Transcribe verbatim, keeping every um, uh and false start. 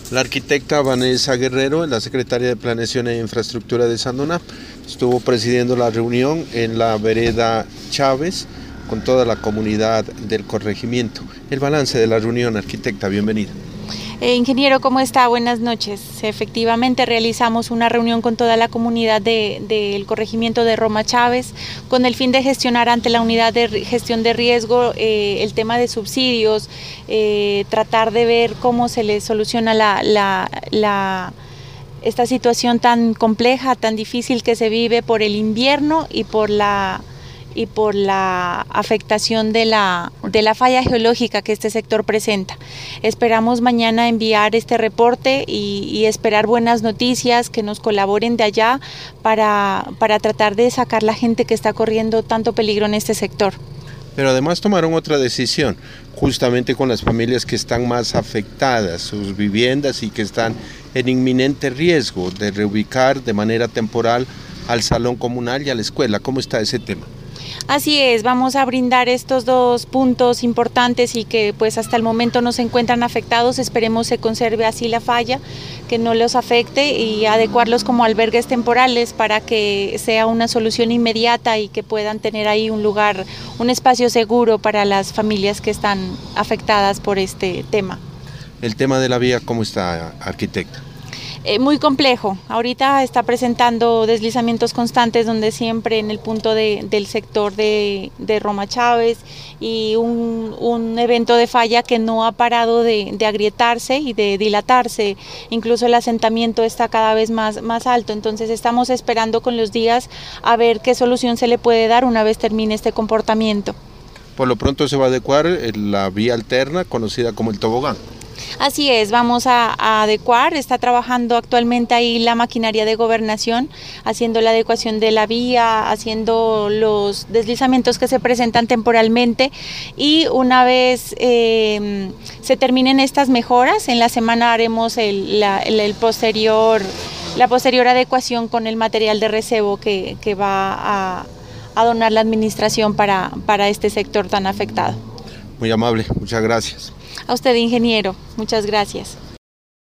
La arquitecta Vanessa Guerrero, la secretaria de Planeación e Infraestructura de Sandoná, estuvo presidiendo la reunión en la vereda Chávez con toda la comunidad del corregimiento. El balance de la reunión, arquitecta, bienvenida. Eh, ingeniero, ¿cómo está? Buenas noches. Efectivamente realizamos una reunión con toda la comunidad del de, de corregimiento de Roma Chávez con el fin de gestionar ante la unidad de gestión de riesgo eh, el tema de subsidios, eh, tratar de ver cómo se le soluciona la, la, la, esta situación tan compleja, tan difícil que se vive por el invierno y por la... y por la afectación de la, de la falla geológica que este sector presenta. Esperamos mañana enviar este reporte y, y esperar buenas noticias que nos colaboren de allá para, para tratar de sacar la gente que está corriendo tanto peligro en este sector. Pero además tomaron otra decisión, justamente con las familias que están más afectadas, sus viviendas y que están en inminente riesgo de reubicar de manera temporal al salón comunal y a la escuela. ¿Cómo está ese tema? Así es, vamos a brindar estos dos puntos importantes y que pues hasta el momento no se encuentran afectados. Esperemos se conserve así la falla, que no los afecte y adecuarlos como albergues temporales para que sea una solución inmediata y que puedan tener ahí un lugar, un espacio seguro para las familias que están afectadas por este tema. El tema de la vía, ¿cómo está, arquitecta? Eh, muy complejo, ahorita está presentando deslizamientos constantes donde siempre en el punto de, del sector de, de Roma Chávez y un, un evento de falla que no ha parado de, de agrietarse y de dilatarse, incluso el asentamiento está cada vez más, más alto, entonces estamos esperando con los días a ver qué solución se le puede dar una vez termine este comportamiento. Por lo pronto se va a adecuar la vía alterna conocida como el tobogán. Así es, vamos a, a adecuar, está trabajando actualmente ahí la maquinaria de gobernación, haciendo la adecuación de la vía, haciendo los deslizamientos que se presentan temporalmente y una vez eh, se terminen estas mejoras, en la semana haremos el, la, el, el posterior, la posterior adecuación con el material de recebo que, que va a, a donar la administración para, para este sector tan afectado. Muy amable, muchas gracias. A usted, ingeniero, muchas gracias.